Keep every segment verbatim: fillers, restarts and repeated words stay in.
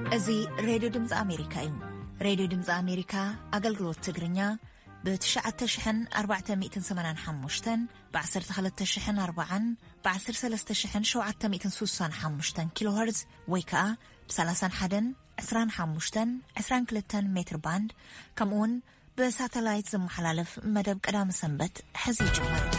أزي راديو دمز أمريكا يوم راديو دمز أمريكا أقل تقرنيا بتشعة تشحن أربعة مئة ثمانية حمشتن بعصر تخلت تشحن أربعا بعصر ثلاثة تشحن شوعة مئة سوسان حمشتن كيلو هرتز ويكا بسلاسان حدن عسران حمشتن عسران كلتن متر باند كمون بساتلايت زم حلالف مدب قدام سنبت حزي جمر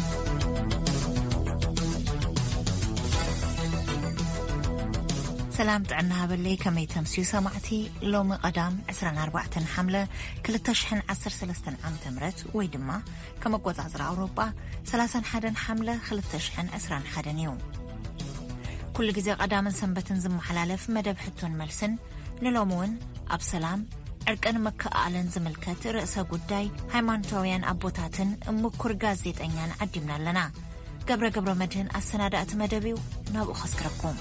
سلام تعنا باللي كمي تمسيو سمعتي لوم قدام عسران أربعة حملة كل تشحن عسر سلستن عام تمرت ويدما كما قوز عزر أوروبا سلاسن حدن حملة خل تشحن عسران حدن يوم كل جزء قدام سنبتن زم حلالف مدب حتون ملسن نلومون أب سلام أركان مكة أعلن زملكات رأسها قداي هايمانتويان أبوتاتن مكور غازيت أنيان عدمنا لنا قبر قبر مدهن السنادات مدبيو نابو خسكركم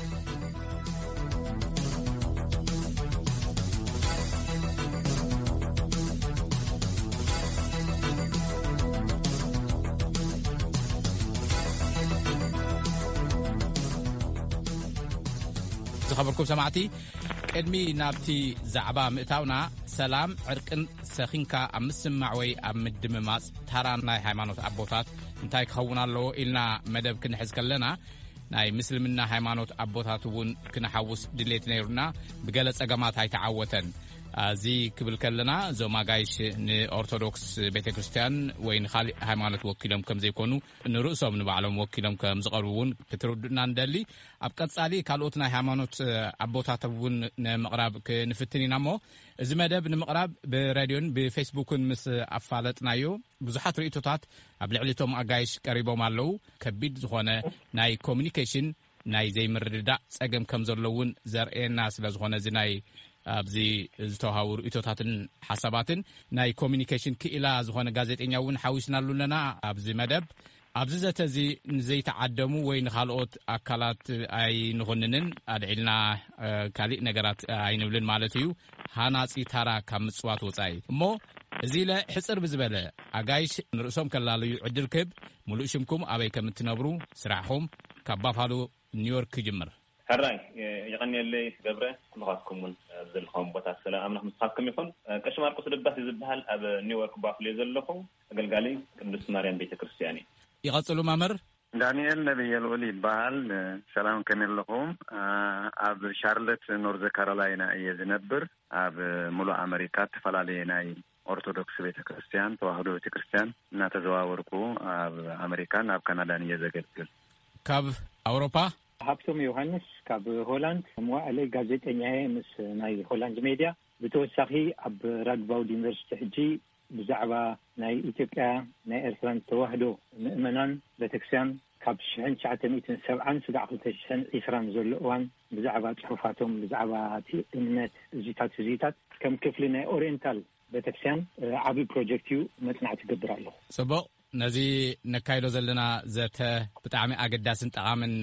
خبركم سمعتي ادمي نابتي زعبا مئتاونا سلام عرقن سخينكا امسمع وي امدمماص تاراناي هايمانوت ابوتات انتاي كخونالو إلنا مدب كنحز كلنا ناي مسلمنا هايمانوت ابوتات ون كنحوس دليت نيرنا بقلص اقامات هاي تعوتن زي كبل كلنا زو ما غايش نأرثوذكس بيتكريستيان وين خالي هايمانوت وكيلهم كم زي كونو نرؤسهم نبعلهم وكيلهم كم زقربون كتردنا ندلي أبقى صالي كالوتنا هايمانوت أبوتات ون مقرب كنفتني نمو إذا مدب نمقرب براديون بفيسبوكن مس أفعلتنا يو بزحات رئيتوتات أبلعلتهم أغايش قريبو مالو كبيد زخونة ناي كوميونيكيشن ناي زي مرداء ساقم كم زرلون زرئين ناس لزخونة زي ناي أبزي زتوهاور إتوتاتن حساباتن ناي كوميونيكيشن كإلا زخونة غازيتين يوون حاوشنا لنا أبزي مدب أبزي زتزي نزي تعدمو وين خالقوت أكالات أي نغننن أدعيلنا كالي نقرات أي نبلن مالتيو هاناسي تارا كمسوات وطاي مو زيلا حصر بزبالة أغايش نرسوم كالاليو عدل كب ملوشمكم أبي كمتنبرو سرعهم كبافالو نيويورك جمر هراي يغني اللي قبره كلكم من ذلهم بتاع السلام أمنا مسحكم يكون كش ماركوس لباس يزبهال أب نيويورك بافلي ذلهم قال قالي كنس ماريان بيت كريستياني يغسلوا مامر دانيال نبي الوليد بال سلام كن لكم أب شارلت نورث كارولاينا يزنبر أب ملو أمريكا تفلالينا أرثوذكس بيت كريستيان توحدو بيت كريستيان نتزواوركو أب أمريكان أب كندا يزجدل كاب أوروبا هابتوم يوهانس كاب هولاند موالي غازيتنيا مس ناي هولاند ميديا بتوسخي اب رادباو يونيفرسيتي حجي بزعبا ناي إثيوبيا ناي إرتران توحدو مؤمنان بتكسان كاب شحن تسعمئة وسبعة سبعة عشر إسران زلوان بزعبا صحفاتهم بزعبا إنت زيتات زيتات كم كفلنا أورينتال بتكسان عبي بروجكتيو متنع تقدر له سبق نزي نكايلو زلنا زته بتعمي أقداسن تقامن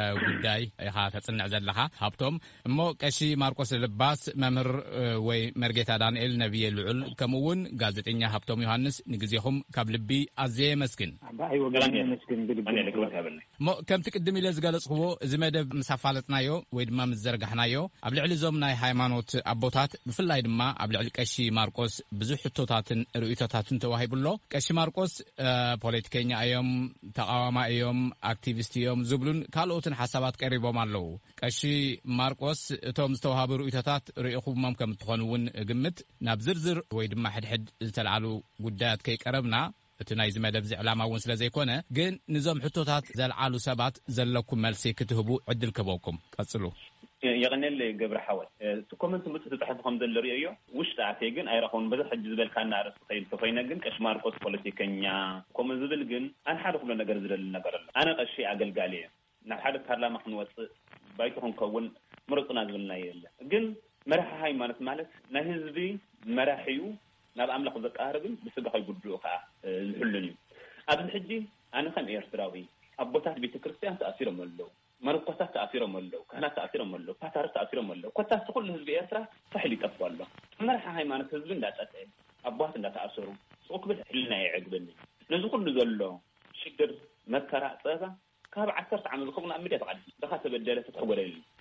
وداي إخا تصنع زلها هابتم مو كشي ماركوس لباس ممر وي مرجيتا دانيال نبي العل كمون غازيتنيا هابتم يوحنس نجزيهم قبلبي أزي مسكن أيوة غلاني مسكن بالبلد مو كم تقدمي لزقالس هو زمدب مسافالتنا يو ويدما مزرقحنا يو قبل علي زومنا هايمانوت أبوتات بفلاي دما قبل علي كشي ماركوس بزح توتاتن رؤيتاتن تواهي بلو كشي ماركوس ፖለቲከኛ እዮም ተቃዋማ እዮም አክቲቪስት እዮም ዝብሉን ካልኦትን ሐሳባት ቀሪቦም አለው ቀሺ ማርቆስ እቶም ዝተዋሃቡ ርእይቶታት ርእይኹም ከም ትኾኑውን ግምት ናብ ዝርዝር ወይ ድማ ሕድሕድ ዝተልዓሉ ጉዳያት ከይቀረብና እቲ ናይ ዝመደብ ዝዕላማውን ስለ ዘይኮነ ግን ንዞም ሕቶታት ዘልዓሉ ሰባት ዘለኩም መልሲ ክትህቡ ዕድል ከበውኩም ቀጽሉ يغني اللي قبر حول تكومنت متتحت خمد اللي ريو وش تعتيجن أي رقم بس حج زبل كان نعرف طيب فينا جن كش ماركوس بوليتيكيا كومن زبل جن أنا حارف لنا جرز للنجار أنا أشي عقل قاليه نحارف هلا محنوت بايتهم كون مرتنا زبلنا يلا جن مرح هاي مالت مالت نهزبي مرحيو نبى أملك ذك أهربين بس بخاي بدروقة الحلني قبل حجي أنا خم إيرتراوي أبوتات بيت كريستيان تأثير ملو مرقصات تأثيرهم ملو كهنات تأثيرهم ملو فاتارس تأثيرهم ملو كنت تقول لهزب إسرة صحيح لي كفوا الله مرحة هاي ما نتهزبين لا تأثير أبوات لا تأثيروا وقبل حلنا يعقبني نزقل نزله شقر مكرة صيفة كهب عسرت عمل خبنا أمريكا تعدي دخلت بالدارة تتحول لي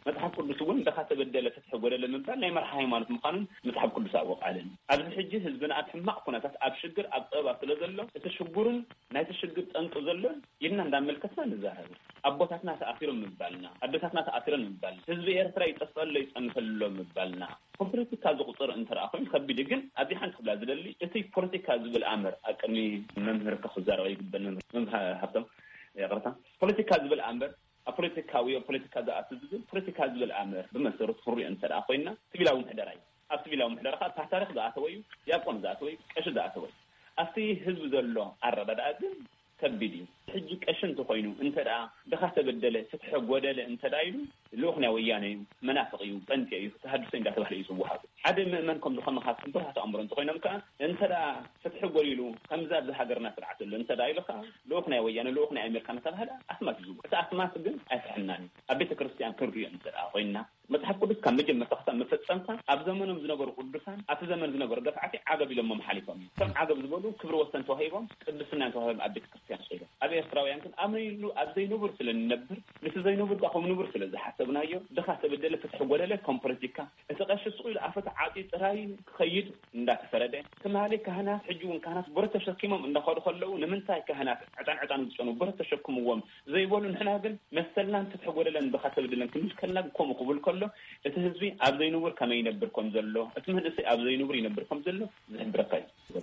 መጽሐፍ ቅዱስ እውን ደኻ ተበደለ ፍትሕ ጎደለ ምባል ናይ መርሓ ሃይማኖት ምዃኑን መጽሐፍ ቅዱስ ኣወቃለን ኣብዚ ሕጂ ህዝብና ኣብ ሕማቅ ኩነታት ኣብ ሽግር ኣብ ፀበባ ስለ ዘሎ እቲ ሽጉርን ናይቲ ሽግር ጠንቂ ዘሎ ይልና እንዳመልከትና ንዛረብ ኣቦታትና ተኣሲሮም ምባልና ኣዴታትና ተኣሲሮም ምባልና ህዝቢ ኤርትራ ይጠፍአሎ ይጸንፈሎ ምባልና ፖለቲካ ዝቁጥር እንተራ ኮይኑ ከቢድ ግን ኣብዚ ሓንቲ ክብላ ዝደሊ እቲ ፖለቲካ ዝብል ኣመር ኣቅሚ መምህር ከኽዛረበ ይግበል መምህር ሃብቶም يقرأ politica زبل أمر البوليتيكاوي والبوليتيكا ذات زبل politica زبل أمر بمسيرة حرية أنت أخوينا تبيلاهم حدراي أستبيلاهم حدرا خا تحت تاريخ ذاتوي يكون ذاتوي إيش ذاتوي أستي حزب ذلوا عرض هذا كبدي حجك أشن تخوينه أنت را دخلت بدله فتح جودله أنت دايلو لوخنا وياني منافقي وبنتي تحدثين داخل هذه الأسبوع عاد منكم دخلنا خاص بهذا أمر أنت خوينا مكان أنت را فتح جوليلو كم زاد هاجرنا في العتل أنت دايلو خا لوخنا وياني لوخنا أمريكا مثلا هذا أسمع جزء أسمع سجن أفهمني أبيت كريستيان كوري أنت را خوينا متحف قدس كم مجمع تقسم مفتسمتا أبزمن بزنبر قدسان أبزمن بزنبر دفعتي عقب لما محلفهم كم عقب زبودو كبر وسط توهيبهم قدسنا توهيب أبيت كريستيان شيء أبي أسرع يمكن أمري لو أبزي نبر سل النبر ليس زي نبر قاهم نبر سل إذا حسبنا يو دخلت بدل فتح ولا له كومبريتيكا إذا قش السؤال عفت عادي تراي خيد نداك فرده كما عليك كهنات حجون كهنات برت شكيمهم إن خالو خلوا لمن تاي كهنات عتان عتان بسونو برت شكم وهم زي يقولون إحنا هذن مثلنا فتح ولا له دخلت بدل لكن مش كنا كم قبول كله التهزبي أبزي نبر كما ينبركم زلوا اسمه نسي أبزي نبر ينبركم زلوا زين بركاي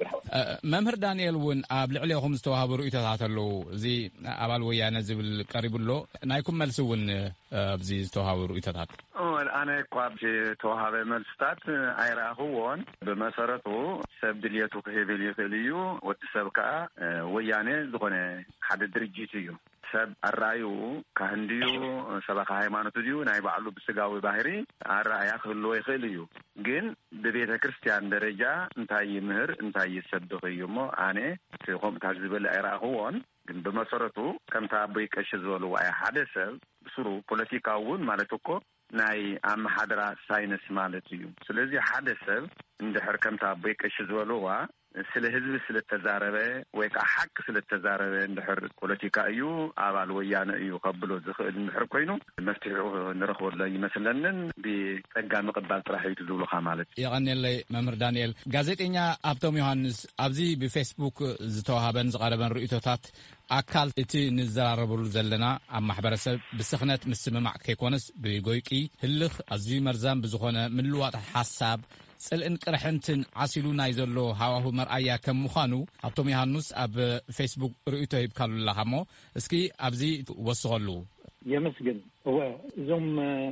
ممهر دانيال ون قبل عليهم استوهبوا رؤيتها له زي أبال ويانا زي القريب له نايكم ملسون بزي استوهبوا رؤيتها أنا قاب توهاب ملستات أيراهون بمسارته سبدليته كهبلية ليو وتسبقة ويانا زغنا حد درجيتيو سب الرأيو كهنديو سبق هايمانو تديو نايب علو بسقاوي باهري الرأي أخلو يخليو جن ببيت كريستيان درجة انتاي مهر انتاي سبدو يومو أنا في قوم تعزب الأيراهون جن بمسارته كم تعبيك أشزولو أي حدث بسرو بوليتيكاون مالتوكو ناي أم حضرة ساينس مالتيو سلزي حدث اندحر كم تعبيك أشزولوها سل هزب سل التزاربة ويك أحق سل التزاربة اندحر بوليتيكا أيو أبال ويانا أيو قبلو زخل اندحر كوينو مفتحوه نرخور لي مثلا بأقام قبال راح يتزولو خامالت يغني اللي ممر دانيال غازيتينيا أبتوم يوهانس أبزي بفيسبوك زتوهابن زغاربن رؤيتوتات أكال إتي نزاربرو زلنا أم محبرسة بسخنة مسممع كيكونس بيقويكي هلخ أزي مرزان بزخونة من الوقت حساب سألن كرحنتن عسلو نايزلو هاوهو مرأيا كم مخانو أبتوم يوهانس أب فيسبوك رؤيتو يبكالو لهامو اسكي أبزي وصغلو يمسجن هو زم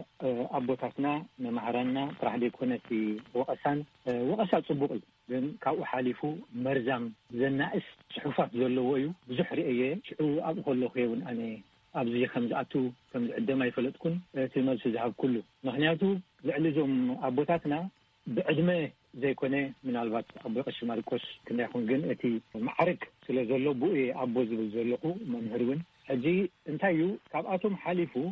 أبوتاتنا نمعرنا راح يكون في وقسان وقسات صبوقي لأن كاو حالفو مرزم زنائس صحفات زلويو بزحري أيه شعو أبخل له خيون أنا أبزي خمزاتو خمز عندما يفلتكن تمال سزحب كله نحنياتو لعلزم أبوتاتنا بعدمه زي كونه من الوقت أبو قش ماركوس كنا يكون جن أتي معرك سلزلو بوئي أبو زلزلقو منهرون أجي انتايو كاباتهم حالفو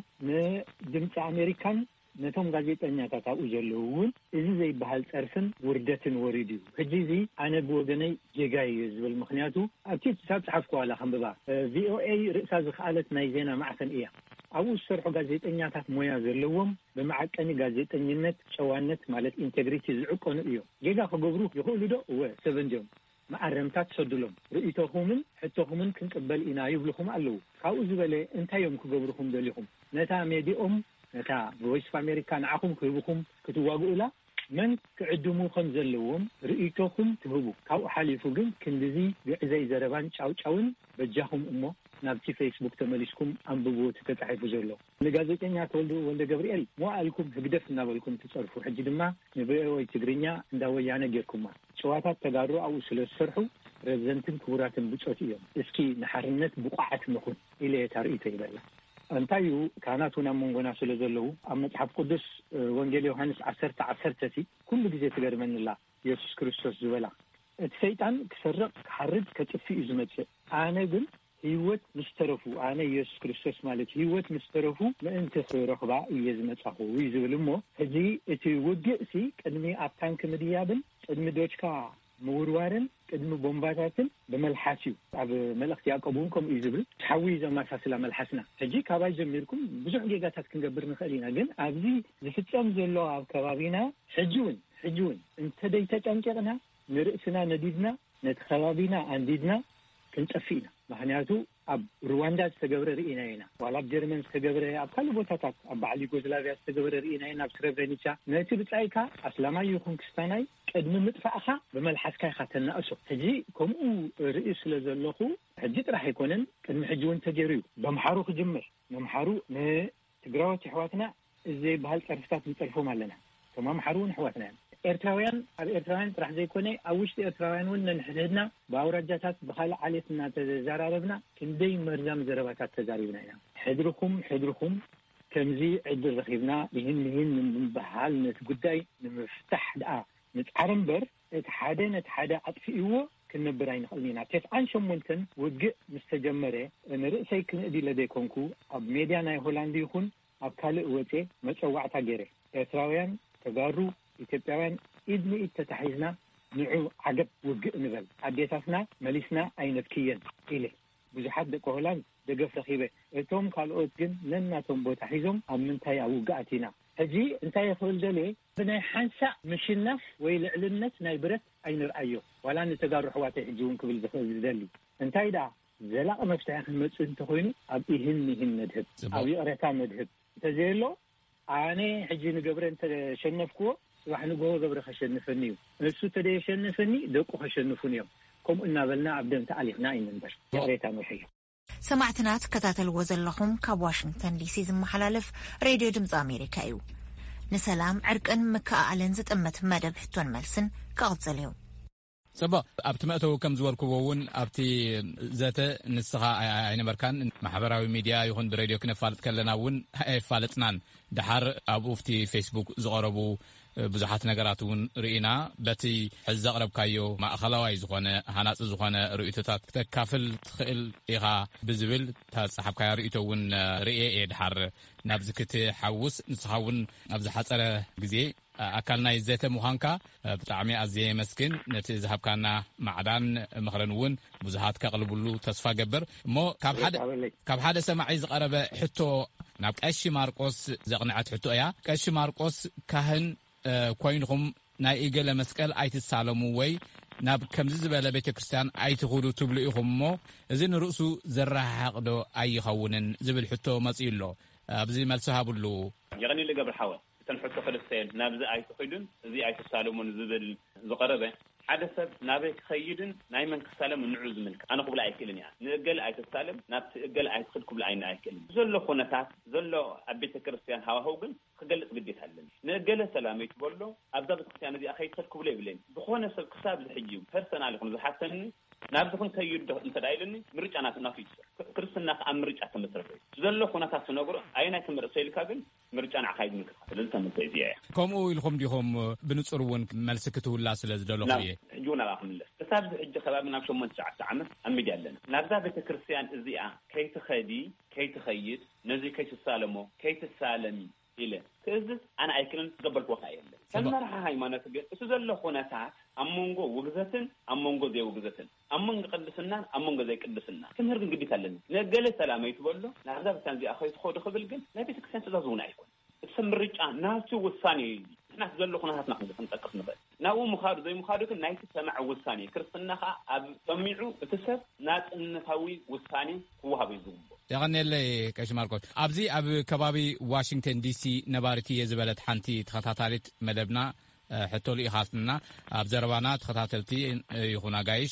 ندمت أمريكان نتوم غازيت أنياتا تاو زلوون إذا زي بحال ترسن وردتن ورديو هجي زي أنا بوغني جيغايز بالمخنياتو أكيد ساب تحفكوا على خمببا في او اي رئيسة زخالت نايزينا معسن إياه أو السرحو غازيت أنياتا مويا زلوهم بمعك أني غازيت أنينت شوانت مالت انتجريتي زعوكون إيو جيغا خبغرو يقولو دو هو سبن جوم مع الرمتات صدلهم رؤيتهم حتىهم كنقبل إنا يبلخهم ألو كاو زبالة انتا يوم كقبرهم دليهم نتا ميديهم نتا بويس في أمريكا نعاهم كيبوهم كتواقعوا لا من كعدمو خمزلوهم رؤيتهم تهبو كاو حاليفو جن كندزي بعزي زربان شاو شاون بجاهم أمو نابتي فيسبوك تمليسكم أنبوبو تتحيفو زرلو نقازوتين يا تولدو ولد جبريل مو قالكم هقدف نابلكم تصرفوا حجي دما نبريوي تقرينيا نداويانا جيركما شواتات تقارو أو سلسرحو رزنتن كوراتن بوشوتيهم اسكي نحرنت بقعة نخون إليه تاريتي بلا انتايو كاناتنا منغنا سلزلو أما تحب قدس وانجيل يوحنس عسرت عسرتتي كل جزء تقر من الله يسوس كريستوس زولا السيطان كسرق حرد كتفي إزمت أنا قل هيوت مسترفو أنا يسوس كريستوس مالك هيوت مسترفو ما أنت رخبا يزمت أخو ويزول أمه هجي اتي وقئسي كدمي أبتان كمديابن كدمي دوشكا ምውርዋርን ቅድሚ ቦምባታትን ብመልሓስዩ ኣብ መልእኽቲ ያቀቡንኩም እዩ ዝብል ተሓዊ ዘማሳስላ መልሓስና ሕጂ ካብይ ጀሚርኩም ብዙሕ ጌጋታት ክንገብር ንኽእል ኢና ግን ኣብዚ ዝፍጸም ዘሎ ኣብ ከባቢና ሕጂውን ሕጂውን እንተደይ ተጨንጨቕና ንርእስና ነዲድና ነቲ ከባቢና አንዲድና ክንጠፊእና ምክንያቱ ኣብ ሩዋንዳ ዝተገብረ ርኢና ኢና ዋላ ኣብ ጀርመን ዝተገብረ ኣብ ካልእ ቦታታት ኣብ በዓል ዩጎዝላቪያ ዝተገብረ ርኢና ኢና ኣብ ስሬብሬኒቻ ነቲ ብጻይካ ኣስላማይ ይኹን ክርስቲያናይ ቅድሚ ምጥፋእኻ ብመልሓስካ ኢኻ ተናእሶ ሕጂ ከምኡ ርኢ ስለ ዘለኹ ሕጂ ጥራሕ ኣይኮነን ቅድሚ ሕጂ እውን ተገይሩ እዩ በምሓሩ ክጅምር መምሓሩ ንትግራዎት ኣሕዋትና እዘይ ባህል ፀርፍታት ንጠልፎም ኣለና ቶም ኣምሓሩ እውን ኣሕዋትና ኤርትራውያን ኣብ ኤርትራውያን ጥራሕ ዘይኮነ ኣብ ውሽጢ ኤርትራውያን እውን ነንሕድሕድና ብኣውራጃታት ብካልእ ዓሌት እናተዘራረብና ክንደይ መርዛም ዘረባታት ተዛሪብና ኢና ሕድርኩም ሕድርኩም ከምዚ ዕድል ረኺብና ይህን ይህን ንምበሃል ነቲ ጉዳይ ንምፍታሕ ደኣ ንፃዕር እምበር እቲ ሓደ ነቲ ሓደ ኣጥፊእዎ ክንነብር ኣይንኽእልን ኢና ተስዓን ሸሞንተን ውግእ ምስ ተጀመረ ንርእሰይ ክንእዲለ ዘይኮንኩ ኣብ ሜድያ ናይ ሆላንድ ይኹን ኣብ ካልእ ወፄ መፀዋዕታ ገይረ ኤርትራውያን ተጋሩ ኢትዮጵያውያን ኢድ ንኢድ ተታሒዝና ንዑ ዓገብ ውግእ ንበል ኣዴታትና መሊስና ኣይነትክየን ኢለ ብዙሓት ደቂ ሆላንድ ደገፍ ረኺበ እቶም ካልኦት ግን ነናቶም ቦታ ሒዞም ኣብ ምንታይ ኣብ ውግኣት ኢና ሕጂ እንታይ ይኽእል ደልየ ብናይ ሓንሳእ ምሽናፍ ወይ ልዕልነት ናይ ብረት ኣይንርአዮ ዋላ ንተጋሩ ኣሕዋተይ ሕጂ እውን ክብል ዝኽእል ዝደሊ እንታይ ደኣ ዘላቕ መፍትሒ ክንመፅእ እንተኮይኑ ኣብ ይህን ይህን ነድህብ ኣብ ይቕረታ ነድህብ እንተዘየሎ ኣነ ሕጂ ንገብረ እንተሸነፍክዎ صباح نقول قبل خشنفني نفسه تدي يشنفني دقوا خشنفوني كم إننا بلنا عبدنا تعليقنا إن نبر يا محيي سمعتنا تكتاتل وزل لهم كاب واشنطن دي سي محلالف راديو دمز أمريكا يو نسلام عرقن مكا ألنزت أمت مدب حتون ملسن كغزليو صبا أبتمأتو كم زور كوون أبتي ذات نسخة عين بركان محبراوي ميديا يخون براديو كنا فالت كلنا ون فالتنان دحر أبو في فيسبوك زغربو ብዙሓት ነገራት እውን ርኢና በቲ ሕዚ ዘቕረብካዮ ማእኸላዋይ ዝኾነ ሃናፂ ዝኾነ ርእቶታት ክተካፍል ትኽእል ኢኻ ብዝብል ተፀሓፍካዮ ርእቶ እውን ርኤ እየ ድሓር ናብዚ ክትሓውስ ንስኻ እውን ኣብ ዝሓፀረ ግዜ ኣካል ናይ ዘተ ምዃንካ ብጣዕሚ ኣዝየ የመስግን ነቲ ዝሃብካና ማዕዳን ምኽረን እውን ብዙሓት ከቕልብሉ ተስፋ ገብር እሞ ካብ ሓደ ሰማዒ ዝቐረበ ሕቶ ናብ ቀሺ ማርቆስ ዘቕንዐት ሕቶ እያ ቀሺ ማርቆስ ካህን ኮይንኩም ናይ ኢገለ መስቀል ኣይትሳለሙ ወይ ናብ ከምዚ ዝበለ ቤተ ክርስቲያን ኣይትኹዱ ትብሉ ኢኹም እሞ እዚ ንርእሱ ዘራሓቕዶ ኣይኸውንን ዝብል ሕቶ መፂኡሎ ኣብዚ መልሲ ሃብሉ ይቕኒ ልገብር ሓወል እተን ሕቶ ክልተን ናብዚ ኣይትኹዱን እዚ ኣይትሳለሙን ዝብል ዝቐረበ ሓደ ሰብ ናበይ ክኸይድን ናይ መን ክሳለም ንዑ ዝምልክ ኣነ ክብላ ኣይክእልን እያ ንእገለ ኣይትሳለም ናብቲ እገለ ኣይትኽድ ክብላ ኣይነ ኣይክእልን ዘሎ ኩነታት ዘሎ ኣብ ቤተ ክርስቲያን ሃዋህው ግን ክገልጽ ግዴታ ኣለኒ ንእገለ ሰላም ይትበሎ ኣብዛ ቤተ ክርስቲያን እዚኣ ከይትኽድ ክብሎ ይብለኒ ዝኾነ ሰብ ክሳብ ዝሕጂ ፐርሰናል ይኹን ዝሓተኒ ናብዚ ኹን ከይድ እንተዳይልኒ ምርጫ ናትና ፊት ክርስትና ኣብ ምርጫ ተመስረተ ዘሎ ኩነታት ትነግሮ ኣይናይ ትምርጽ ሰይልካ ግን ምርጫ ንዓኻይድ ምክር ስለዚ ተመስረተ እያ ከምኡ ኢልኩም ዲኹም ብንጹር እውን መልሲ ክትውላ ስለ ዝደለኹ እየ ሕጂውን ኣላኽምለስ ክሳብ ዝሕጂ ከባቢ ናብ ሸሞንተ ትሽዓተ ዓመት ኣሚድ ኣለና ናብዛ ቤተ ክርስቲያን እዚኣ ከይትኸዲ ከይትኸይድ ነዚ ከይትሳለሞ ከይትሳለሚ ኢለ ትእዝዝ ኣነ ኣይክልን ትገበልክዎ ኸ የለን ከም መርሓ ሃይማኖት ግን እቲ ዘሎ ኩነታት ኣብ መንጎ ውግዘትን ኣብ መንጎ ዘይውግዘትን ኣብ መንጎ ቅድስናን ኣብ መንጎ ዘይቅድስና ትምህር ግን ግዴታ ኣለኒ ነገለ ሰላም ይትበሎ ናብዛ ቤተክርስቲያን እዚኣ ከይትኸዱ ክብል ግን ናይ ቤተክርስቲያን ትእዛዝ እውን ኣይኮን እቲ ምርጫ ናቱ ውሳኔ ንሕና ዘሎ ኩነታትና ክንጠቅስ ንኽእል ናብኡ ምኻዱ ዘይምኻዱ ግን ናይቲ ሰማዕ ውሳኔ ክርስትናኻ ኣብ ሰሚዑ እቲ ሰብ ናጽነታዊ ውሳኔ ክወሃብ እዩ ዝግብኦ يغنيلي كاش ماركوس ابزي اب كبابي واشنطن دي سي نبارتي يزبلت حنتي تخطاتاليت مدبنا حتى لي خاصنا اب زربانا تخطاتلتي يخونا غايش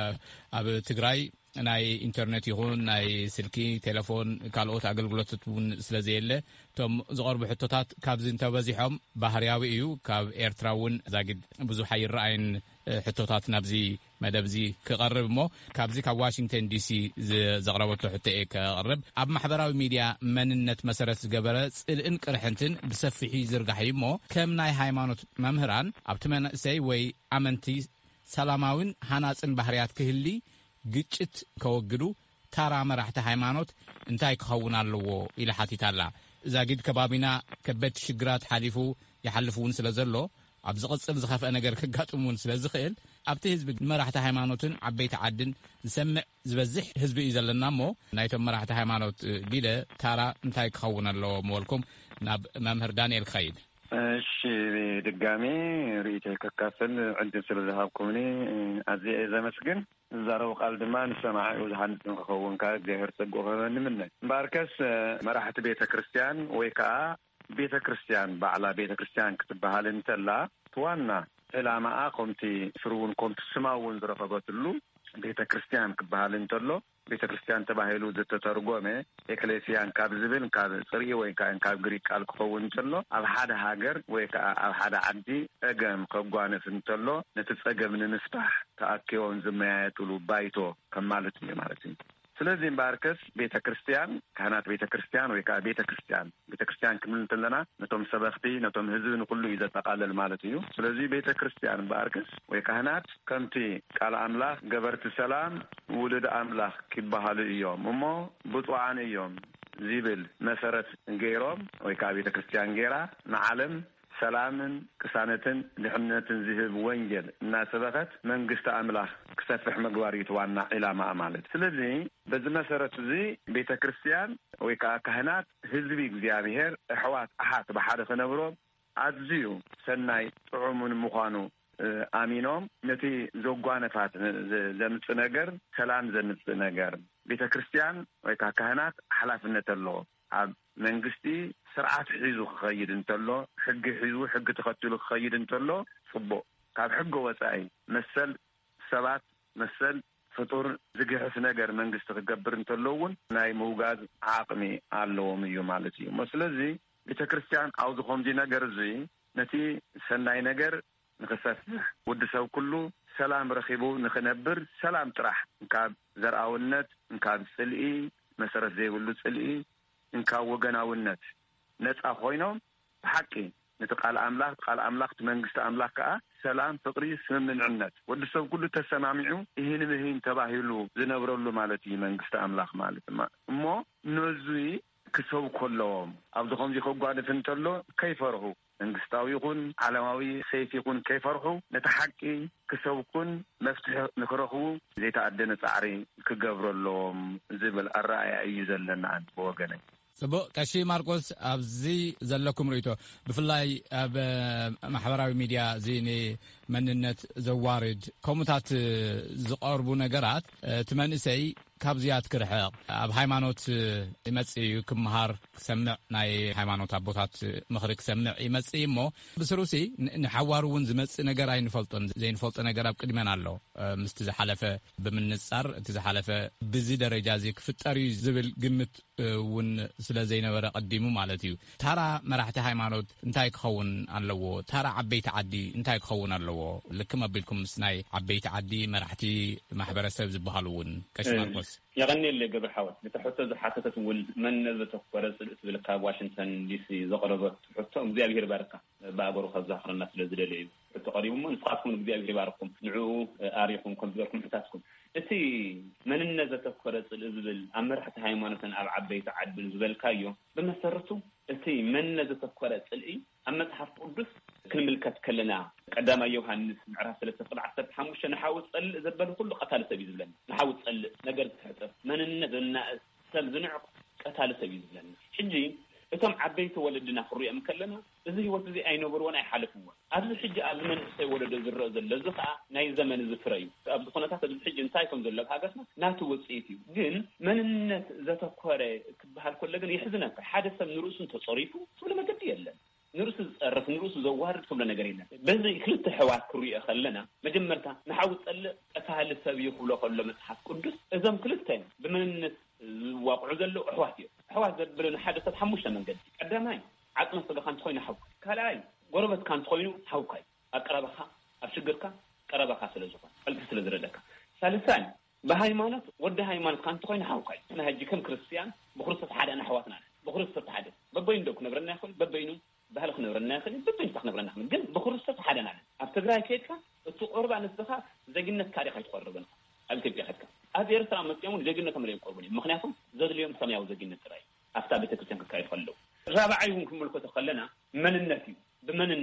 اب تግራይ ናይ ኢንተርኔት ይኹን ናይ ስልኪ ቴሌፎን ካልኦት ኣገልግሎታት እውን ስለዘየለ ቶም ዝቐርቡ ሕቶታት ካብዚ እንተበዚሖም ባህርያዊ እዩ ካብ ኤርትራውን ዛግድ ብዙሕ ኣይረኣይን ሕቶታት ናብዚ መደብዚ ክቐርብ እሞ ካብዚ ካብ ዋሽንግተን ዲሲ ዘቕረበቶ ሕቶ እየ ክቐርብ ኣብ ማሕበራዊ ሚድያ መንነት መሰረት ዝገበረ ጽልእን ቅርሕንትን ብሰፊሑ ይዝርጋሕ እዩ እሞ ከም ናይ ሃይማኖት መምህራን ኣብቲ መንእሰይ ወይ ኣመንቲ ሰላማውን ሃናፅን ባህርያት ክህሊ ግጭት ከወግዱ ታራ መራሕቲ ሃይማኖት እንታይ ክኸውን ኣለዎ ኢላ ሓቲታላ ዛግድ ከባቢና ከበድ ሽግራት ሓሊፉ ይሓልፉውን ስለ ዘሎ ኣብ ዝቕጽል ዝኸፍአ ነገር ክጋጥሙን ስለ ዝኽእል ኣብቲ ህዝቢ መራሕቲ ሃይማኖትን ዓበይቲ ዓድን ዝሰምዕ ዝበዝሕ ህዝቢ እዩ ዘለና እሞ ናይቶም መራሕቲ ሃይማኖት ቢለ ታራ እንታይ ክኸውን ኣለዎ ምበልኩም ናብ መምህር ዳንኤል ክኸይድ። እሺ ድጋሜ ርኢተይ ከካፍል ዕድል ስለ ዝሃብኩምኒ ኣዝየ ዘመስግን ዛረቡ ቃል ድማ ንሰማዒ ዝሃንጽ ንክኸውን ካብ እግዚአብሔር ፀጉ ንምነ እምበኣርከስ መራሕቲ ቤተ ክርስቲያን ወይ ከዓ ቤተ ክርስቲያን ባዕላ ቤተ ክርስቲያን ክትበሃል እንተላ ትዋና ዕላማኣ ከምቲ ፍርውን ከምቲ ስማውን ዝረኸበትሉ ቤተ ክርስቲያን ክበሃል እንተሎ ቤተ ክርስቲያን ተባሂሉ ዝተተርጎመ ኤክሌሲያን ካብ ዝብል ካብ ጽርኢ ወይ ከዓ ካብ ግሪክ ቃል ክኸውን እንተሎ ኣብ ሓደ ሃገር ወይ ከዓ ኣብ ሓደ ዓዲ ፀገም ከጓንፍ እንተሎ ነቲ ፀገም ንምፍታሕ ተኣኪቦም ዝመያየጥሉ ባይቶ ከም ማለት እዩ ማለት እዩ። ስለዚህ እምበኣርከስ ቤተ ክርስቲያን ካህናት ቤተ ክርስቲያን ወይ ከዓ ቤተ ክርስቲያን ቤተ ክርስቲያን ክንብል እንተለና ነቶም ሰበኽቲ ነቶም ህዝቢ ንኩሉ እዩ ዘጠቃልል ማለት እዩ። ስለዚህ ቤተ ክርስቲያን እምበኣርከስ ወይ ካህናት ከምቲ ቃል ኣምላኽ ገበርቲ ሰላም ውሉድ ኣምላኽ ክበሃሉ እዮም እሞ ብፁዓን እዮም ዝብል መሰረት ገይሮም ወይ ከዓ ቤተ ክርስቲያን ገይራ ንዓለም ሰላምን ቅሳነትን ድሕነትን ዝህብ ወንጌል እናሰበኸት መንግስቲ ኣምላኽ ክሰፍሕ ምግባር ይትዋና ዕላማ ማለት። ስለዚህ በዚ መሰረት እዚ ቤተ ክርስቲያን ወይ ከዓ ካህናት ህዝቢ እግዚአብሔር ኣሕዋት ኣሓት ብሓደ ክነብሮም ኣዝዩ ሰናይ ጥዑሙን ምዃኑ ኣሚኖም ነቲ ዘጓነፋት ዘምጽእ ነገር ሰላም ዘምጽእ ነገር ቤተ ክርስቲያን ወይ ከዓ ካህናት ሓላፍነት ኣለዎ። ኣብ መንግስቲ ስርዓት ሒዙ ክኸይድ እንተሎ ሕጊ ሒዙ ሕጊ ተኸትሉ ክኸይድ እንተሎ ጽቡቕ ካብ ሕጊ ወጻኢ መሰል ሰባት መሰል ፍጡር ዝግሕፍ ነገር መንግስቲ ክገብር እንተሎ እውን ናይ ምውጋዝ ዓቕሚ ኣለዎም እዩ ማለት እዩ። ስለዚ ቤተ ክርስቲያን ኣብ ዝኸምዚ ነገር እዚ ነቲ ሰናይ ነገር ንኽሰፍሕ ወዲ ሰብ ኩሉ ሰላም ረኺቡ ንኽነብር ሰላም ጥራሕ ካብ ዘርኣውነት ካብ ጽልኢ መሰረት ዘይብሉ ጽልኢ እንካብ ወገናውነት ነፃ ኮይኖም ብሓቂ ነቲ ቃል ኣምላኽ ቃል ኣምላኽ መንግስቲ ኣምላኽ ከዓ ሰላም ፍቅሪ ስምምዕነት ወዲ ሰብ ኩሉ ተሰማሚዑ ይህን ምሂን ተባሂሉ ዝነብረሉ ማለት እዩ መንግስቲ ኣምላኽ ማለት እሞ ነዙይ ክሰው ከለዎም ኣብ ዝኸምዚ ከጓንፍ እንተሎ ከይፈርሑ መንግስታዊ ይኹን ዓለማዊ ሰይፊ ይኹን ከይፈርሑ ነቲ ሓቂ ክሰብኩን መፍትሒ ንክረኽቡ ዘይተኣደነ ፃዕሪ ክገብረሎም ዝብል ኣረኣያ እዩ ዘለና ብወገነይ። ጽቡቕ ቀሺ ማርቆስ ኣብዚ ዘለኩም ርእይቶ ብፍላይ ኣብ ማሕበራዊ ሚድያ እዚ ንመንነት ዘዋርድ ከምኡታት ዝቐርቡ ነገራት እቲ መንእሰይ ካብዚያት ክርሕቕ ኣብ ሃይማኖት ይመጽእ እዩ ክምሃር ክሰምዕ ናይ ሃይማኖት ኣቦታት ምኽሪ ክሰምዕ ይመጽእ እሞ ብስሩሲ ንሓዋሩ እውን ዝመጽእ ነገር ኣይንፈልጦን ዘይንፈልጦ ነገር ኣብ ቅድመን ኣሎ ምስቲ ዝሓለፈ ብምንጻር እቲ ዝሓለፈ ብዚ ደረጃ እዚ ክፍጠር እዩ ዝብል ግምት እውን ስለ ዘይነበረ ቀዲሙ ማለት እዩ። ታራ መራሕቲ ሃይማኖት እንታይ ክኸውን ኣለዎ? ታራ ዓበይቲ ዓዲ እንታይ ክኸውን ኣለዎ? ልክም ኣቢልኩም ምስ ናይ ዓበይቲ ዓዲ መራሕቲ ማሕበረሰብ ዝበሃሉ እውን ቀሺ ማርቆስ يغني اللي قبل حاول لتحطه زحاتة تقول من نزلت فرز بالكاب واشنطن دي سي زقربت تحطهم زي غير بركة بابرو خزاخر الناس لزللي تقريبا من نسخاتكم زي غير باركم نعو اريكم كمبيوتركم حتاتكم انتي من نزلت فرز الزبل امر حتى هايمانه اب عبيت عد الزبل كايو بمسرته انتي من نزلت فرز الي اما تحف قدس كل ملكت كلنا قدما يوحنس معرف ثلاثة عشرة حموش نحاول تصل زبل كل قتال سبيل لنا نحاول تصل نقدر تحتف من النزلنا سب زنع قتال سبيل لنا حجي اتم عبيت ولدنا في الرؤيا مكلنا اذا هو زي اي نبر وانا يحلفوا هذا الحجه ازمن سي ولد الزر زل لزقه ناي زمن زفري بخناتات الحجه انتايكم زلب حاجتنا ناتو وصيتي ግን منነት ዘተኮረ ክባል ኮለ ግን ይሕዝነካ ሓደ ሰብ ንሩሱ ተጸሪፉ ስለ መገድ የለን ንሩስ ጽረፍ ንሩስ ዘዋርድ كل ነገር የለን በዚ ክልተ ሕዋት ክሪእ خلنا መጀመርታ ንሓውት ጸል ቀታል ሰብ ይኹሎ ኮለ መጽሐፍ ቅዱስ እዞም ክልተ በመንነት ዋቅዑ ዘሎ ሕዋት እዩ ሕዋት ዘብልን ሓደ ሰብ ሓሙሽተ መንገዲ ቀዳማይ ዓቅመ ስጋ ካንተ ኮይኑ ሓው ካላይ ጎረበት ካንተ ኮይኑ ሓውካይ አቀረበካ አፍሽግርካ ቀረበካ ስለዝኾን ቀልብ ስለዝረለካ ثالثاً በሃይማኖት ወደ ሃይማኖት ካንተ ኮይኑ ሓውካይ እና ሀጂ ከም ክርስቲያን በክርስቶስ ሓደ ናሕዋትና በክርስቶስ ሓደ በበይን ደኩ ነብረና ይኹን በበይኑ ባህልክ ነብረና ይኹን በበይን ተክ ነብረና ይኹን ግን በክርስቶስ ሓደ ናለ ኣብ ትግራይ ከይድካ እቱ ቁርባን ዝኻ ዘግነት ታሪኽ አይተቆርበን ኣብ ኢትዮጵያ ከድካ ኣብ ኤርትራ መጥያሙን ዘግነት ተመለየ ቆርበን ምክንያቱም ዘድልዮም ሰማያዊ ዘግነት ጥራይ ኣፍታ ቤተክርስቲያን ከካይ ፈለው ራብዓይውን ክምልከቶ ከለና መንነት እዩ በመንነት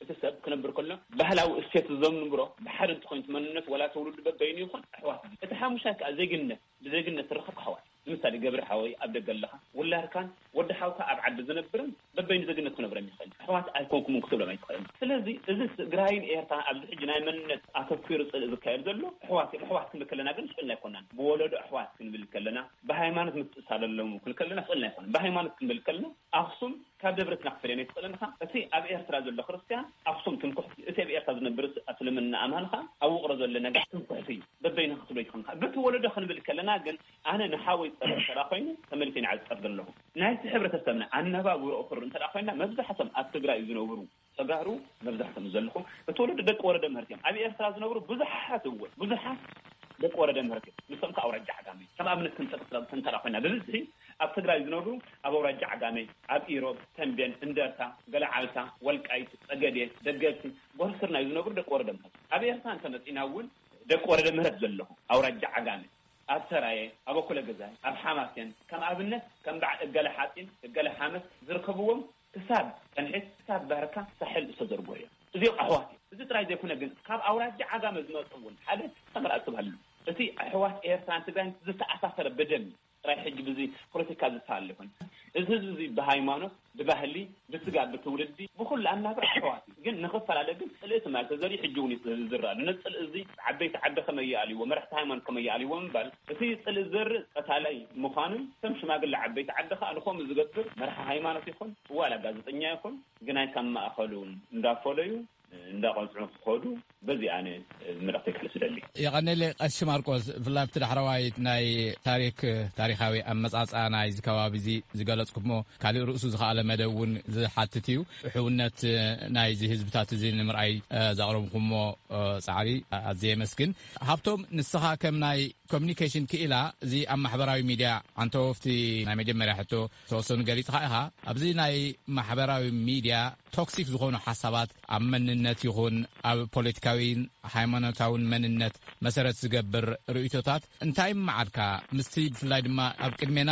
እተሰብ ክነብር ከሎ ባህላዊ እሴት ዘምንብሮ ብሓደ እንትኮይንት መንነት ወላ ተውሉድ በበይኑ ይኹን ኣሕዋት እቲ ሓሙሻት ከዓ ዘይግነት ብዘይግነት ረኸብ ሓዋት ምሳሌ ገብረ ሓወይ ኣብ ደገለኻ ወላርካን ወዲ ሓውካ ኣብ ዓዲ ዝነብርን በበይኑ ዘይግነት ክነብረን ይኽእል ኣሕዋት ኣይኮንኩም ክትብሎም ኣይትኽእልን ስለዚ እዚ ትግራይን ኤርትራን ኣብዚ ሕጂ ናይ መንነት ኣተኪሩ ፅልእ ዝካየድ ዘሎ ኣሕዋት ኣሕዋት ክንብል ከለና ግን ስእልና ኣይኮናን ብወለዶ ኣሕዋት ክንብል ከለና ብሃይማኖት ምትእሳለሎም ክንብል ከለና ስእልና ኣይኮናን ብሃይማኖት ክንብል ከለና ኣክሱም ካብ ደብረትና ክፍለና ይትኽእልንኻ እቲ ኣብ ኤርትራ ዘሎ ክርስቲያን ኣክሱም ትንኩሕ እቲ ኣብ ኤርትራ ዝነብር እስልምና ኣማንኻ ኣብ ውቕሮ ዘሎ ነገር ትንኩሕ እዩ በበይኑ ክትብሎ ይትኽእልካ በቲ ወለዶ ክንብል ከለና ግን ኣነ ንሓወይ ፀለብ ተራ ኮይኑ ተመልሰ ይንዓፀር ዘለኹ ናይቲ ሕብረተሰብና ኣነባብሮ እኽር እንተዳ ኮይና መብዛሕቶም ኣብ ትግራይ ዝነብሩ ተጋሩ መብዛሕቶም ዘለኹ እቲ ወለዶ ደቂ ወረደ ምህርቲ እዮም ኣብ ኤርትራ ዝነብሩ ብዙሓት እውን ብዙሓት ደቂ ወረደ ምህርቲ ንሶም ከዓ ኣውራጃ ዓጋመ ከም ኣብነት ክንጠቅስ እንተዳ ኮይና ብብዝሒ ኣብ ትግራይ ዝነብሩ ኣብ ኣውራጃ ዓጋመ ኣብ ኢሮብ ተንቤን እንደርታ ገላዓልታ ወልቃይት ፀገዴ ደገፍቲ ጎርስርና ዝነብሩ ደቂ ወረደ ምህርቲ ኣብ ኤርትራ እንተመፂና እውን ደቂ ወረደ ምህርቲ ዘለኹ ኣውራጃ ዓጋመ ኣብ ሰራየ ኣብ ኣኮለ ገዛይ ኣብ ሓማስን ከም ኣብነት ከም በዓል እገለ ሓፂን እገለ ሓመስ ዝርከብዎም ክሳብ ቀንሒት ክሳብ ባርካ ሳሕል ዝተዘርጎ እዮም እዚኦም ኣሕዋት እዚ ጥራይ ዘይኮነ ግን ካብ ኣውራጃ ዓጋመ ዝመፁ እውን ሓደ ተመራፂ ትባሃሉ እቲ ኣሕዋት ኤርትራን ትግራይን ዝተኣሳሰረ በደም ጥራይ ሕጂ ብዚ ፖለቲካ ዝተሃለ ይኮን እዚ እዚ ብሃይማኖት ብባህሊ ብስጋ ብትውልዲ ብኩሉ ኣናብር ኣሕዋት ግን ንኽፈላለ ግን ፅልእቲ ማለት ዘሪ ሕጂ እውን ይዝራሉ ነፅል እዚ ዓበይቲ ዓዲ ከመያልይዎ መራሕቲ ሃይማኖት ከመያልይዎ እምበል እቲ ፅልእ ዘርኢ ቀታላይ ምዃኑን ከም ሽማግለ ዓበይቲ ዓዲ ከዓ ንኾም ዝገብር መራሒ ሃይማኖት ይኹን ዋላ ጋዜጠኛ ይኹን ግን ኣይ ከም ማእኸሉ እንዳፈለዩ እንዳቆልዑ ክኸዱ በዚ ኣነ ምልክተይ ክልስደሊ ይቐነለ ቀሺ ማርቆስ ብፍላይ ኣብቲ ዳሕረዋይ ናይ ታሪክ ታሪካዊ ኣመፃፅኣ ናይ ከባቢ እዚ ዝገለፅኩሞ ካልእ ርእሱ ዝኸኣለ መደብ እውን ዝሓትት እዩ ሕውነት ናይዚ ህዝብታት እዚ ንምርኣይ ዘቕረብኩሞ ፃዕሪ ኣዝየ የመስግን ሃብቶም ንስኻ ከም ናይ ኮሚኒኬሽን ክኢላ እዚ ኣብ ማሕበራዊ ሚድያ ኣንተወፍቲ ናይ መጀመርያ ሕቶ ተወሰኑ ገሊፅካ ኢኻ ኣብዚ ናይ ማሕበራዊ ሚድያ ቶክሲክ ዝኾኑ ሓሳባት ኣብ መንነት ይኹን ኣብ ፖለቲካዊን ሃይማኖታውን መንነት መሰረት ዝገብር ርእቶታት እንታይ መዓልካ ምስቲ ብፍላይ ድማ ኣብ ቅድሜና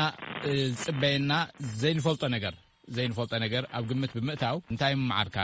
ዝፅበየና ዘይንፈልጦ ነገር ዘይንፈልጦ ነገር ኣብ ግምት ብምእታው እንታይ መዓልካ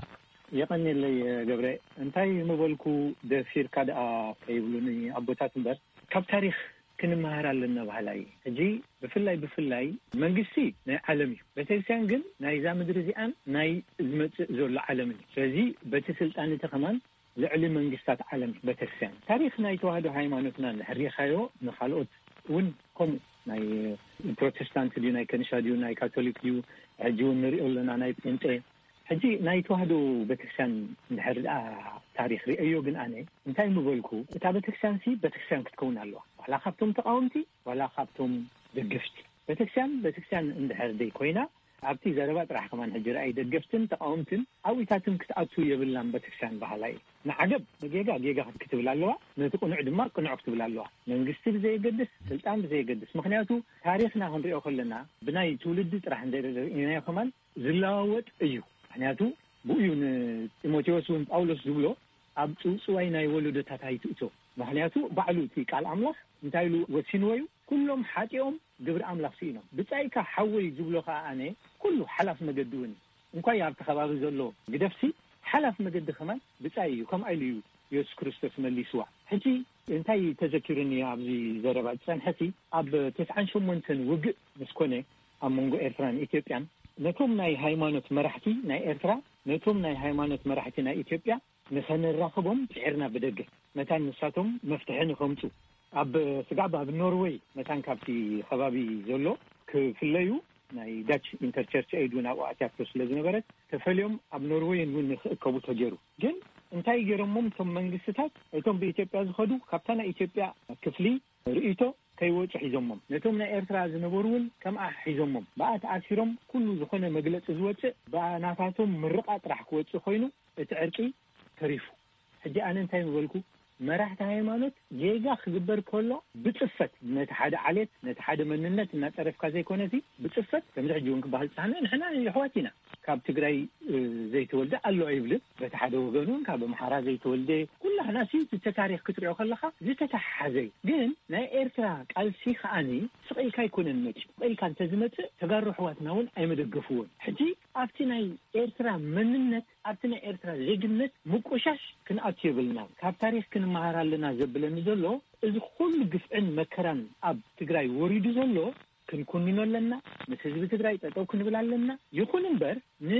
የቀኒለይ ገብረ እንታይ ምበልኩ ደፊርካ ደኣ ከይብሉኒ ኣቦታት እምበር ካብ ታሪክ ክንመሃር ኣለና ባህላይ ሕጂ ብፍላይ ብፍላይ መንግስቲ ናይ ዓለም እዩ ቤተክርስትያን ግን ናይዛ ምድሪ እዚኣን ናይ ዝመፅእ ዘሎ ዓለም እዩ ስለዚ በቲ ስልጣን እቲ ኸማን ልዕሊ መንግስታት ዓለም ቤተክርስትያን ታሪክ ናይ ተዋህዶ ሃይማኖትና ንሕሪኻዮ ንኻልኦት እውን ከምኡ ናይ ፕሮቴስታንት ድዩ ናይ ከኒሳ ድዩ ናይ ካቶሊክ ድዩ ሕጂ እውን ንሪኦ ኣለና ናይ ጴንጤ ሕጂ ናይ ተዋህዶ ቤተክርስትያን እንድሕር ደኣ ታሪክ ሪአዮ ግን ኣነ እንታይ ምበልኩ እታ ቤተክርስትያን ሲ ቤተክርስትያን ክትከውን ኣለዋ ዋላ ካብቶም ተቃወምቲ ዋላ ካብቶም ደገፍቲ ቤተክርስትያን ቤተክርስትያን እንድሕር ደይ ኮይና ኣብቲ ዘረባ ጥራሕ ከማን ሕጂ ረኣይ ደገፍትን ተቃወምትን ኣብኢታትን ክትኣቱ የብላን ቤተክርስትያን ባህላይ ንዓገብ ጌጋ ጌጋ ክትብል ኣለዋ ነቲ ቁኑዕ ድማ ቁኑዕ ክትብል ኣለዋ መንግስቲ ብዘየገድስ ስልጣን ብዘየገድስ ምክንያቱ ታሪክና ክንሪኦ ከለና ብናይ ትውልዲ ጥራሕ እንደርኢናዮ ከማን ዝለዋወጥ እዩ ምክንያቱ ብእዩ ንጢሞቴዎስ እውን ጳውሎስ ዝብሎ ኣብ ፅውፅዋይ ናይ ወለዶታት ኣይትእቶ ምክንያቱ ባዕሉ እቲ ቃል ኣምላኽ እንታይ ኢሉ ወሲንዎ እዩ ኩሎም ሓጢኦም ግብሪ ኣምላኽ ሲኢኖም ብፃይካ ሓወይ ዝብሎ ከዓ ኣነ ኩሉ ሓላፍ መገዲ እውን እንኳይ ኣብቲ ከባቢ ዘሎ ግደፍሲ ሓላፍ መገዲ ከማን ብፃይ እዩ ከምኡ ኢሉ እዩ ኢየሱስ ክርስቶስ መሊስዋ ሕጂ እንታይ ተዘኪሩኒ ኣብዚ ዘረባ ፀንሐቲ ኣብ ትስዓን ሸሞንተን ውግእ ምስ ኮነ ኣብ መንጎ ኤርትራን ኢትዮጵያን ነቶም ናይ ሃይማኖት መራሕቲ ናይ ኤርትራ ነቶም ናይ ሃይማኖት መራሕቲ ናይ ኢትዮጵያ ንኸንራኸቦም ብዒርና ብደገ መታን ንሳቶም መፍትሒ ንኸምፁ ኣብ ስጋብ ኣብ ኖርዌይ መታን ካብቲ ከባቢ ዘሎ ክፍለዩ ናይ ዳች ኢንተርቸርች ኤድ እውን ኣብኡ ኣትያቶ ስለ ዝነበረት ተፈልዮም ኣብ ኖርዌይን እውን ንኽእከቡ ተጀሩ ግን እንታይ ገይሮሞም እቶም መንግስትታት እቶም ብኢትዮጵያ ዝኸዱ ካብታ ናይ ኢትዮጵያ ክፍሊ ርእቶ ከይወፁ ሒዞሞም ነቶም ናይ ኤርትራ ዝነበሩ እውን ከምኣ ሒዞሞም በኣ ተኣሲሮም ኩሉ ዝኾነ መግለፂ ዝወፅእ ብናታቶም ምርቃ ጥራሕ ክወፅእ ኮይኑ እቲ ዕርቂ ተሪፉ ሕጂ ኣነ እንታይ ምበልኩ መራሕቲ ሃይማኖት ጌጋ ክግበር ከሎ ብፅፈት ነቲ ሓደ ዓሌት ነቲ ሓደ መንነት እናፀረፍካ ዘይኮነቲ ብፅፈት ከምዚ ሕጂ እውን ክበሃል ፀሓነ ንሕና ኣሕዋት ኢና ካብ ትግራይ ዘይተወልደ ኣሎ ይብልን በቲ ሓደ ወገን እውን ካብ ኣምሓራ ዘይተወልደ ኩላህና ሲ እቲ ታሪክ ክትሪኦ ከለካ ዝተተሓሓዘ ግን ናይ ኤርትራ ቃልሲ ከዓኒ ስቕኢልካ ኣይኮነን መፂ ስቕኢልካ እንተዝመፅእ ተጋሩ ኣሕዋትና እውን ኣይመደገፍዎን ሕጂ ኣብቲ ናይ ኤርትራ መንነት ኣብቲ ናይ ኤርትራ ዜግነት ምቆሻሽ ክንኣትዮ ይብልና ካብ ታሪክ ክንመሃር ኣለና ዘብለኒ ዘሎ እዚ ኩሉ ግፍዕን መከራን ኣብ ትግራይ ወሪዱ ዘሎ ክንኩንኖ ኣለና ምስ ህዝቢ ትግራይ ጠጠው ክንብል ኣለና ይኹን እምበር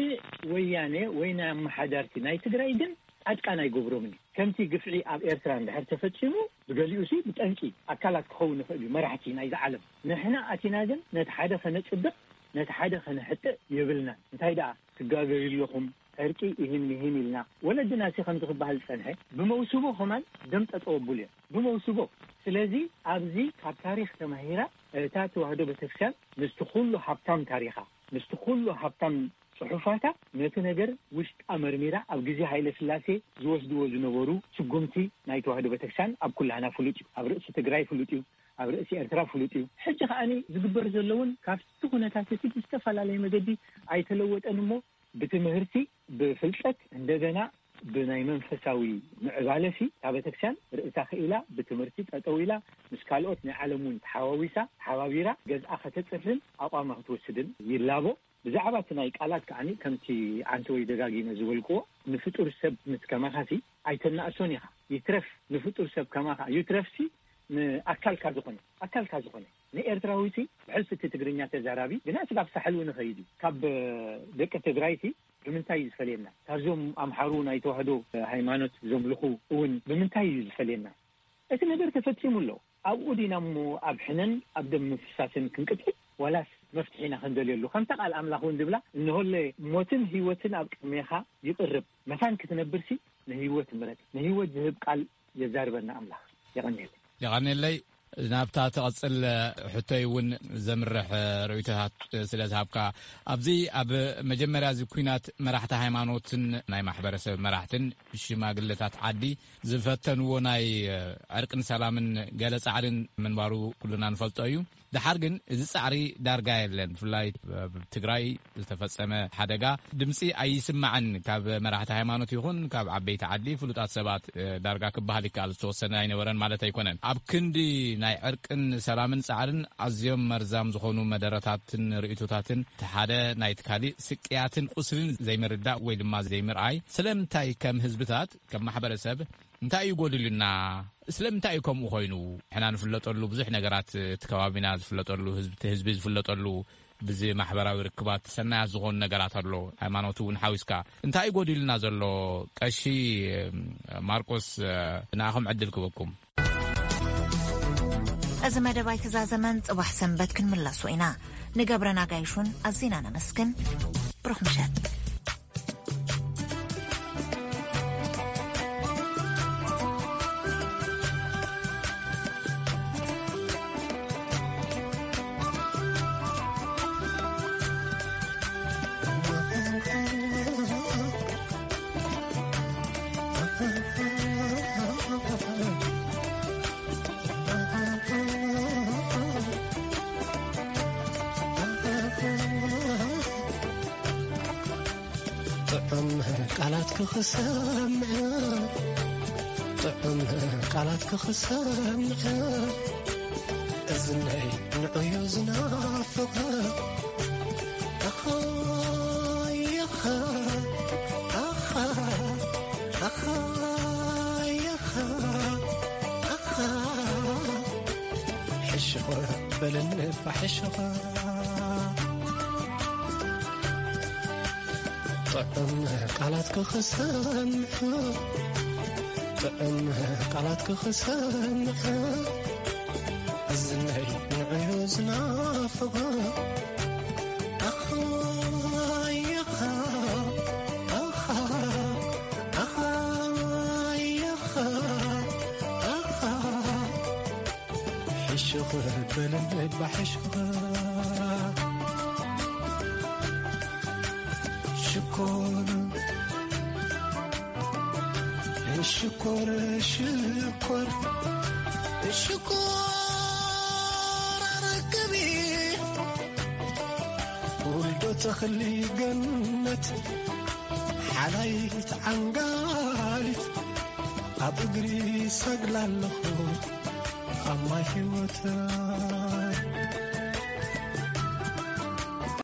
ንወያኔ ወይ ናይ ኣመሓዳርቲ ናይ ትግራይ ግን ጻድቃን ኣይገብሮምን ከምቲ ግፍዒ ኣብ ኤርትራ እንድሕር ተፈጺሙ ብገሊኡሲ ብጠንቂ ኣካላት ክኸውን ይኽእል መራሕቲ ናይ ዓለም ንሕና ኣቲና ግን ነቲ ሓደ ከነጽብቕ ነቲ ሓደ ከነሕጥእ ይብልና እንታይ ደኣ ትጋገይለኹም ዕርቂ ይህን ይህን ኢልና ወለድና ሲ ከምቲ ክበሃል ጸንሐ ብመውስቦ ኸማን ደም ጠጠወቡል እዮም ብመውስቦ ስለዚ ኣብዚ ካብ ታሪክ ተማሂራ እታ ተዋህዶ ቤተክርስቲያን ምስቲ ኩሉ ሃብታም ታሪኻ ምስቲ ኩሉ ሃብታም ጽሑፋታ ነቲ ነገር ውሽጣ መርሚራ ኣብ ግዜ ሃይለ ስላሴ ዝወስድዎ ዝነበሩ ስጉምቲ ናይ ተዋህዶ ቤተክርስቲያን ኣብ ኩላና ፍሉጥ ኣብ ርእሲ ትግራይ ፍሉጥ ኣብ ርእሲ ኤርትራ ፍሉጥ ሕጂ ከኣኒ ዝግበር ዘለውን ካብቲ ኩነታት እቲ ዝተፈላለዩ መገዲ ኣይተለወጠን እሞ ብትምህርቲ ብፍልጠት እንደገና ብናይ መንፈሳዊ ምዕባለሲ ቤተክርስቲያን ርእሳ ኽኢላ ብትምህርቲ ጠጠው ኢላ ምስ ካልኦት ናይ ዓለሙን ተሓዋዊሳ ተሓባቢራ ገዝኣ ከተጽርን ኣቋማ ክትወስድን ይላቦ ብዛዕባ ናይ ቃላት ከኣኒ ከምቲ አንተ ወይ ደጋጊመ ዝበልክዎ ንፍጡር ሰብ ምትከማኻሲ ኣይተናእሶን ኢኻ ይትረፍ ንፍጡር ሰብ ከማኻ ይትረፍሲ ንኣካልካ ዝኾነ ኣካልካ ዝኾነ ንኤርትራዊሲ ብሕልፍቲ ትግርኛ ተዛራቢ ግና ስጋብ ሳሕልው ንኸይድ ካብ ደቂ ትግራይቲ ብምንታይ ዝፈልየና ካብዞም ኣምሓሩ ናይ ተዋህዶ ሃይማኖት ዘምልኹ እውን ብምንታይ ዝፈልየና እቲ ነገር ተፈጺሙሎ ኣብኡ ዲና እሞ ኣብ ሕነን ኣብ ደም ምፍሳስን ክንቅጥል ወላስ መፍትሒና ክንደልየሉ ከምታ ቃል ኣምላኽ እውን ዝብላ እንሆለ ሞትን ህይወትን ኣብ ቅድሜኻ ይቕርብ መታን ክትነብርሲ ንህይወት ምረጥ ንህይወት ዝህብ ቃል የዛርበና ኣምላኽ ይቐኒል يغنيلي نابتا تقصل حتى ون زمرح رؤيتها سلازهابكا أبزي أب مجمرة زي كوينات مراحة هايمانوتن ناي محبرة مراحتن شماغلتات عادي زفتن وناي عرقن سلامن جالس عارن من بارو كلنا نفلتأيو ده حرقن إذا سعري دارجاي لين فلاي تجراي تفسم حدقة دمسي أي سمعن كاب مراحة هايمانوت يكون كاب عبيت عادي فلوتات سبات دارجا كبهالك على توصلنا هنا ورن مالته يكونن أب كندي ናይ ዕርቅን ሰላምን ጻዕርን ኣዝዮም መርዛም ዝኾኑ መደረታትን ርእይቶታትን ተሓደ ናይ ትካሊ ስቅያትን ቁስልን ዘይምርዳእ ወይ ድማ ዘይምርኣይ ስለምንታይ ከም ህዝብታት ከም ማሕበረሰብ እንታይ ይጎድልና ስለምንታይ ከምኡ ኮይኑ ሕና ንፍለጠሉ ብዙሕ ነገራት ተከባቢና ዝፍለጠሉ ህዝቢ ህዝቢ ዝፍለጠሉ ብዚ ማሕበራዊ ርክባት ሰናያት ዝኾኑ ነገራት ኣሎ ሃይማኖቱ እውን ሓዊስካ እንታይ ይጎድልና ዘሎ ቀሺ ማርቆስ ንኣኹም ዕድል ክበኩም أزا مدباي تزازمان صباح سنبت كن ملاسو إنا نقبرنا قايشون أزينا نمسكن بروح مشات قالت كخسمع طعم قالت كخسمع أزني نعيوزنا فقا أخا يخا أخا أخا يخا أخا حشغة بلن بحشغة طعم قالت كخسمع طعم قالت كخسمع الزني نعيوزنا فقا أخا يخا أخا أخا يخا أخا حشغة بلن بحشغة شكر شكر شكر شكر ركبي ولدو تخلي جنة حلايت عنقالت أبقري سقل اللخو أما هيوتا